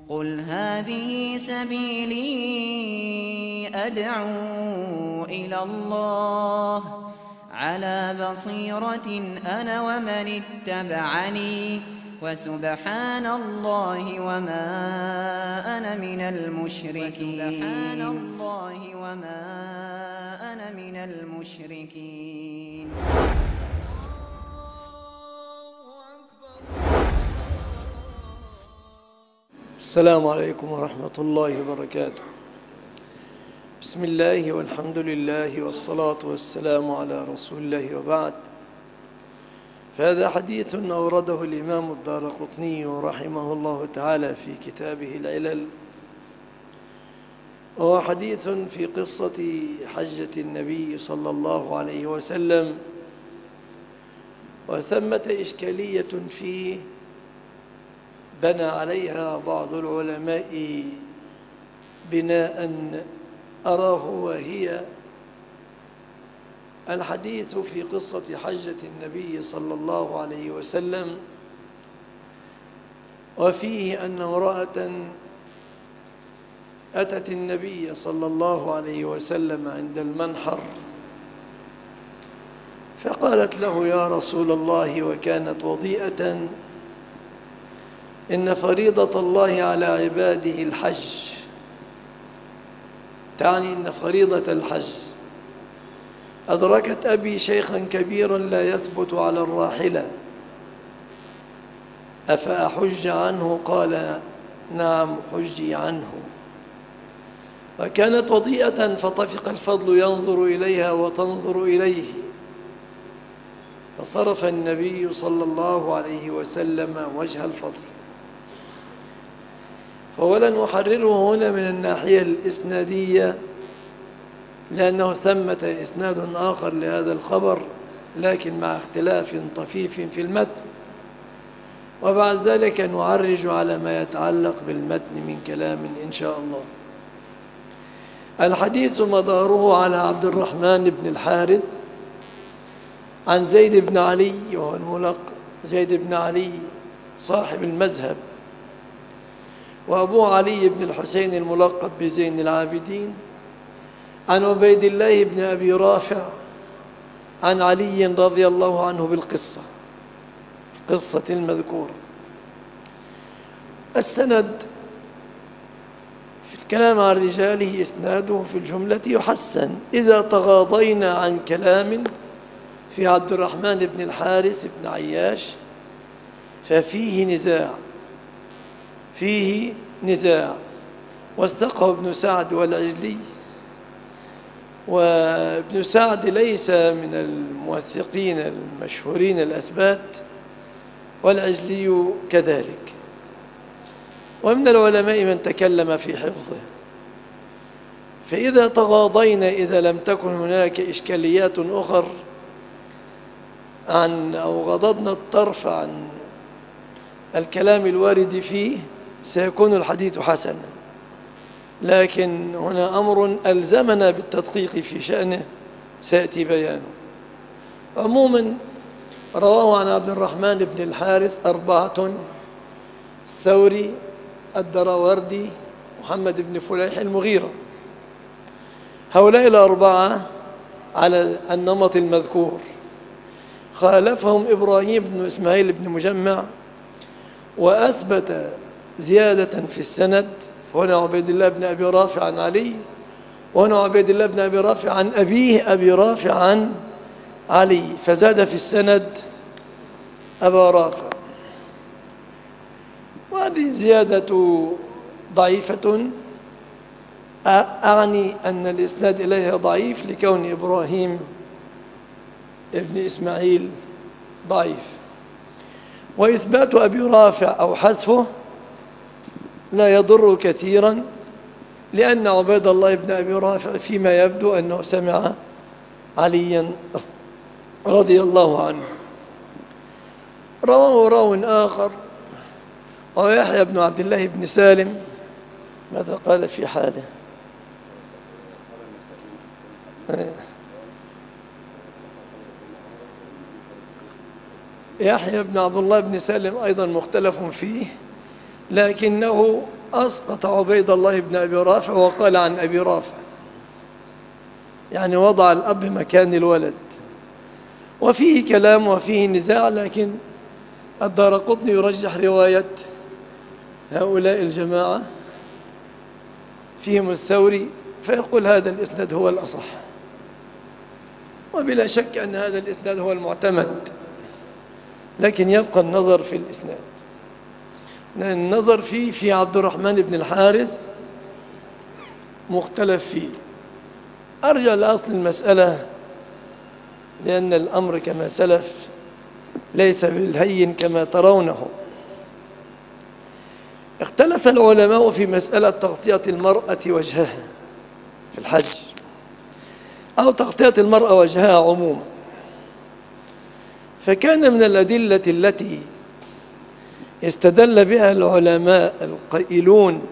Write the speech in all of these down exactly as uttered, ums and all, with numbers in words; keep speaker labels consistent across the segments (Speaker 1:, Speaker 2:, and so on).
Speaker 1: قُلْ هَٰذِهِ سَبِيلِي أَدْعُو إِلَى اللَّهِ ۚ عَلَىٰ بَصِيرَةٍ أَنَا وَمَنِ اتَّبَعَنِي ۖ وَسُبْحَانَ اللَّهِ وَمَا أَنَا مِنَ الْمُشْرِكِينَ.
Speaker 2: السلام عليكم ورحمة الله وبركاته. بسم الله والحمد لله والصلاة والسلام على رسول الله، وبعد، فهذا حديث أورده الإمام الدارقطني رحمه الله تعالى في كتابه العلل، وهو حديث في قصة حجة النبي صلى الله عليه وسلم، وثمة إشكالية فيه بنى عليها بعض العلماء بناء أراه، وهي الحديث في قصة حجة النبي صلى الله عليه وسلم، وفيه أن امرأة أتت النبي صلى الله عليه وسلم عند المنحر فقالت له: يا رسول الله، وكانت وضيئة: إن فريضة الله على عباده الحج، تعني أن فريضة الحج أدركت أبي شيخا كبيرا لا يثبت على الراحلة، أفأحج عنه؟ قال: نعم، حجي عنه. وكانت وضيئة فطفق الفضل ينظر إليها وتنظر إليه، فصرف النبي صلى الله عليه وسلم وجه الفضل. فولن أحرره هنا من الناحية الإسنادية، لأنه ثمة إسناد آخر لهذا الخبر، لكن مع اختلاف طفيف في المتن، وبعد ذلك نعرج على ما يتعلق بالمتن من كلام إن شاء الله. الحديث مداره على عبد الرحمن بن الحارث عن زيد بن علي، وهو الملقب زيد بن علي صاحب المذهب، وأبو علي بن الحسين الملقب بزين العابدين، عن عبيد الله بن أبي رافع عن علي رضي الله عنه بالقصة القصة المذكورة. السند في الكلام عن رجاله إسناده في الجملة يحسن إذا تغاضينا عن كلام في عبد الرحمن بن الحارث بن عياش، ففيه نزاع فيه نزاع واستقه ابن سعد والعجلي، وابن سعد ليس من الموثقين المشهورين الأثبات، والعجلي كذلك، ومن العلماء من تكلم في حفظه. فإذا تغاضينا، إذا لم تكن هناك إشكاليات أخر عن أو غضضنا الطرف عن الكلام الوارد فيه، سيكون الحديث حسنا. لكن هنا أمر ألزمنا بالتدقيق في شأنه سيأتي بيانه. عموما رواه عن عبد الرحمن بن الحارث أربعة: الثوري، الدراوردي، محمد بن فليح، المغيرة. هؤلاء الأربعة على النمط المذكور. خالفهم إبراهيم بن إسماعيل بن مجمع، وأثبت زيادة في السند، هنا عبيد الله بن أبي رافع عن علي، وهنا عبيد الله بن أبي رافع عن أبيه أبي رافع عن علي، فزاد في السند أبا رافع. وهذه زيادة ضعيفة، أعني أن الإسناد إليها ضعيف لكون إبراهيم ابن إسماعيل ضعيف. وإثبات أبي رافع أو حذفه لا يضر كثيرا، لأن عبيد الله بن أبي رافع فيما يبدو أنه سمع عليا رضي الله عنه. رواه راو آخر، ويحيى بن عبد الله بن سالم، ماذا قال في حاله؟ يحيى بن عبد الله بن سالم أيضا مختلف فيه، لكنه أسقط عبيد الله بن أبي رافع وقال عن أبي رافع، يعني وضع الأب مكان الولد. وفيه كلام وفيه نزاع، لكن الدارقطني يرجح رواية هؤلاء الجماعة فيهم الثوري، فيقول هذا الإسناد هو الأصح، وبلا شك أن هذا الإسناد هو المعتمد، لكن يبقى النظر في الإسناد. النظر فيه في عبد الرحمن بن الحارث مختلف فيه. أرجع لأصل المسألة، لأن الأمر كما سلف ليس بالهين كما ترونه. اختلف العلماء في مسألة تغطية المرأة وجهها في الحج، أو تغطية المرأة وجهها عموما. فكان من الأدلة التي استدل بها العلماء القائلون،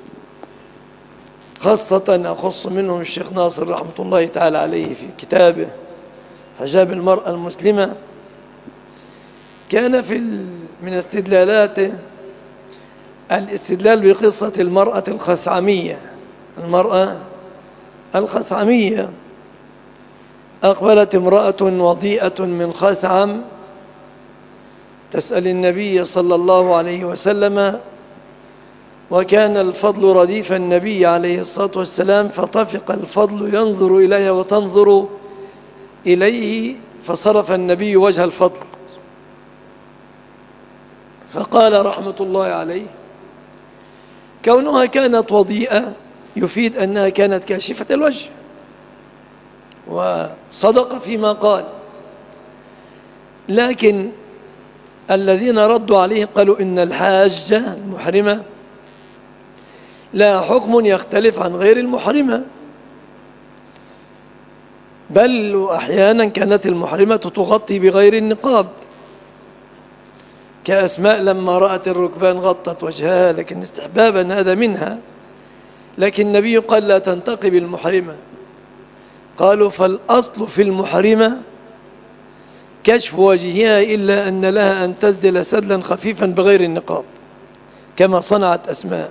Speaker 2: خاصة أخص منهم الشيخ ناصر رحمة الله تعالى عليه في كتابه حجاب المرأة المسلمة، كان في من استدلالاته الاستدلال بقصة المرأة الخثعمية. المرأة الخثعمية أقبلت امرأة وضيئة من خثعم تسأل النبي صلى الله عليه وسلم، وكان الفضل رديف النبي عليه الصلاة والسلام، فطفق الفضل ينظر إليها وتنظر إليه، فصرف النبي وجه الفضل، فقال رحمة الله عليه: كونها كانت وضيئة يفيد أنها كانت كاشفة الوجه، وصدق فيما قال. لكن الذين ردوا عليه قالوا إن الحاجة المحرمة لا حكم يختلف عن غير المحرمة، بل أحيانا كانت المحرمة تغطي بغير النقاب، كأسماء لما رأت الركبان غطت وجهها، لكن استحبابا هذا منها. لكن النبي قال لا تنتقب المحرمة. قالوا فالأصل في المحرمة كشف وجهها، إلا أن لها أن تسدل سدلا خفيفا بغير النقاب كما صنعت أسماء.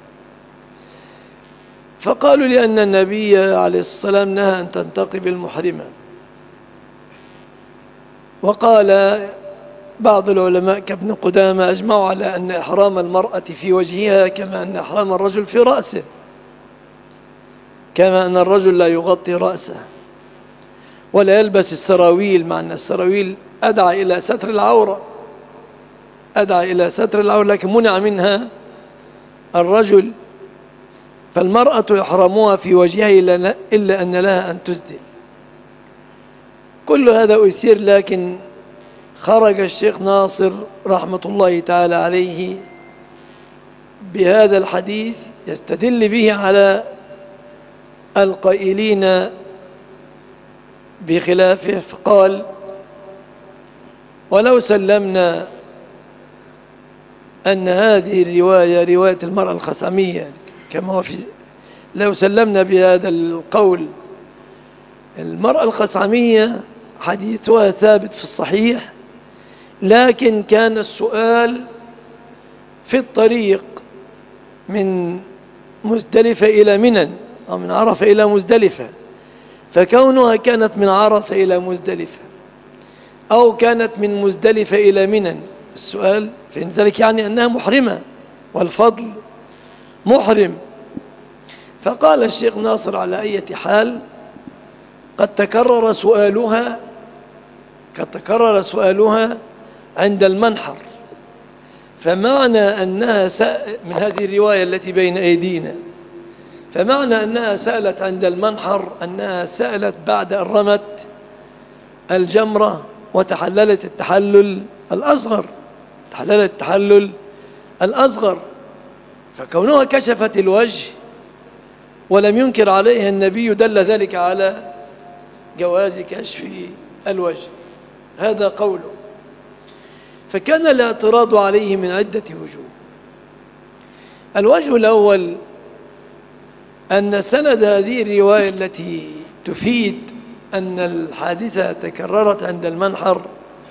Speaker 2: فقالوا لأن النبي عليه الصلاة والسلام نهى أن تنتقب المحرمة. وقال بعض العلماء كابن قدامة أجمعوا على أن إحرام المرأة في وجهها كما أن إحرام الرجل في رأسه، كما أن الرجل لا يغطي رأسه ولا يلبس السراويل، مع أن السراويل أدعى إلى ستر العورة أدعى إلى ستر العورة لكن منع منها الرجل. فالمرأة يحرمها في وجهها إلا أن لها أن تسدل. كل هذا أثير، لكن خرج الشيخ ناصر رحمة الله تعالى عليه بهذا الحديث يستدل به على القائلين بخلافه، فقال: ولو سلمنا أن هذه الرواية رواية المرأة الخثعمية كما هو في، لو سلمنا بهذا القول، المرأة الخثعمية حديثها ثابت في الصحيح، لكن كان السؤال في الطريق من مزدلفة إلى منى، أو من عرفة إلى مزدلفة، فكونها كانت من عرفة إلى مزدلفة أو كانت من مزدلفة إلى منى، السؤال في ذلك يعني أنها محرمة والفضل محرم. فقال الشيخ ناصر: على أي حال قد تكرر سؤالها قد تكرر سؤالها عند المنحر، فمعنى أنها سأ... من هذه الرواية التي بين أيدينا، فمعنى أنها سألت عند المنحر أنها سألت بعد أن رمت الجمرة وتحللت التحلل الأصغر تحللت التحلل الأصغر فكونها كشفت الوجه ولم ينكر عليها النبي دل ذلك على جواز كشف الوجه. هذا قوله. فكان الاعتراض عليه من عدة وجوه. الوجه الأول أن سند هذه الرواية التي تفيد أن الحادثة تكررت عند المنحر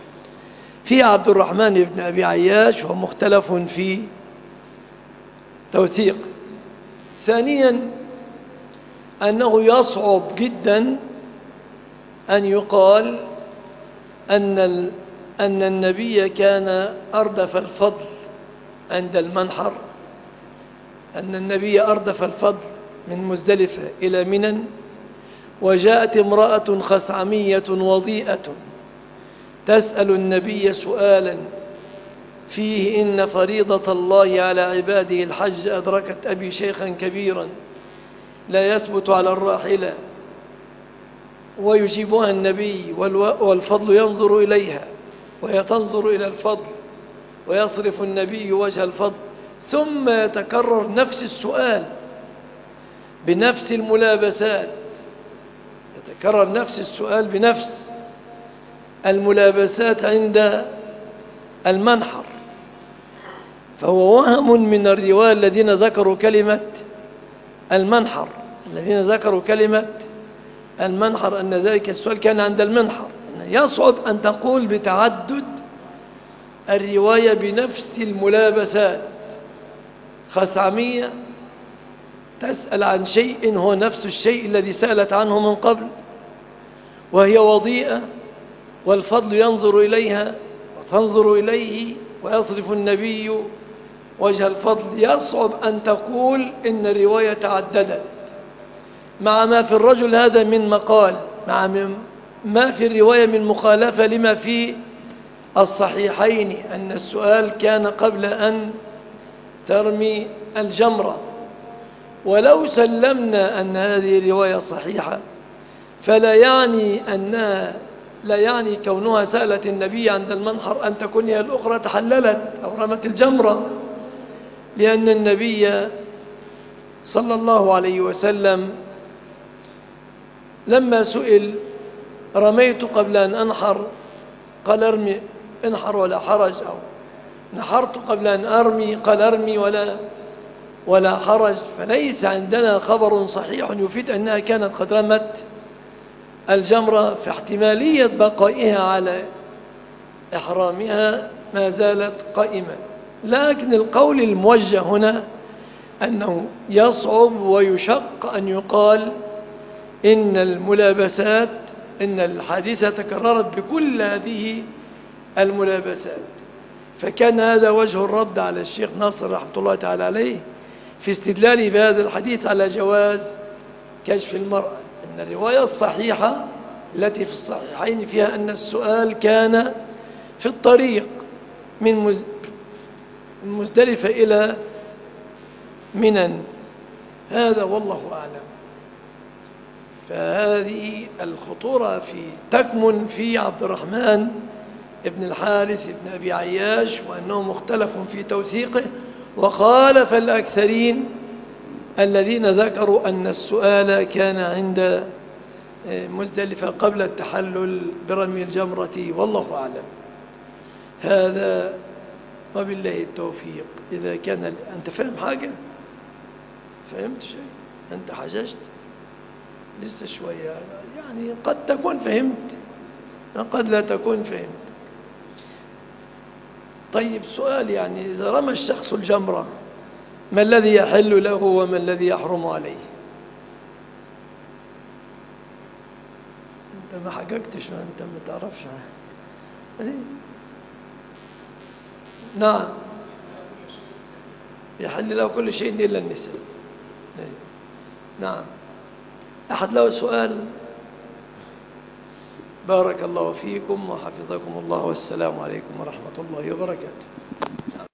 Speaker 2: في عبد الرحمن بن أبي عياش، ومختلف في توثيق. ثانيا أنه يصعب جدا أن يقال أن أن النبي كان أردف الفضل عند المنحر، أن النبي أردف الفضل من مزدلفة إلى منى، وجاءت امرأة خثعمية وضيئة تسأل النبي سؤالا فيه إن فريضة الله على عباده الحج أدركت أبي شيخا كبيرا لا يثبت على الراحلة، ويجيبها النبي والفضل ينظر إليها وهي تنظر إلى الفضل، ويصرف النبي وجه الفضل، ثم يتكرر نفس السؤال بنفس الملابسات، يتكرر نفس السؤال بنفس الملابسات عند المنحر. فهو وهم من الرواة الذين ذكروا كلمة المنحر الذين ذكروا كلمة المنحر أن ذلك السؤال كان عند المنحر. يصعب أن تقول بتعدد الرواية بنفس الملابسات. خثعمية تسأل عن شيء هو نفس الشيء الذي سألت عنه من قبل، وهي وضيئة والفضل ينظر إليها وتنظر إليه ويصرف النبي وجه الفضل. يصعب أن تقول إن الرواية تعددت مع ما في الرجل هذا من مقال، مع ما في الرواية من مخالفة لما في الصحيحين أن السؤال كان قبل أن ترمي الجمرة. ولو سلمنا أن هذه الرواية صحيحة فلا يعني أنها لا يعني كونها سألت النبي عند المنحر أن تكون هي الأخرى تحللت أو رمت الجمرة، لأن النبي صلى الله عليه وسلم لما سئل رميت قبل أن أنحر قال ارمي انحر ولا حرج، أو نحرت قبل أن أرمي قال ارمي ولا ولا حرج. فليس عندنا خبر صحيح يفيد أنها كانت قد رمت الجمرة، في احتمالية بقائها على إحرامها ما زالت قائمة. لكن القول الموجه هنا أنه يصعب ويشق أن يقال إن الملابسات إن الحادثة تكررت بكل هذه الملابسات. فكان هذا وجه الرد على الشيخ ناصر رحمة الله تعالى عليه في استدلاله بهذا الحديث على جواز كشف المرأة، أن الرواية الصحيحة التي في الصحيحين فيها أن السؤال كان في الطريق من مزدلفة إلى منى. هذا والله أعلم. فهذه الخطورة في تكمن في عبد الرحمن ابن الحارث ابن أبي عياش، وأنه مختلف في توثيقه، وخالف الأكثرين الذين ذكروا أن السؤال كان عند مزدلفة قبل التحلل برمي الجمرة، والله أعلم. هذا وبالله التوفيق. إذا كان أنت فهم حاجة؟ فهمت شيء؟ أنت حججت؟ لسه شوية يعني، قد تكون فهمت قد لا تكون فهمت. طيب سؤال، يعني إذا رمى الشخص الجمرة ما الذي يحل له وما الذي يحرم عليه؟ أنت ما حققتش وأنت ما تعرفش. نعم، يحل له كل شيء إلا النساء. نعم. أحد له سؤال؟ بارك الله فيكم وحفظكم الله، والسلام عليكم ورحمة الله وبركاته.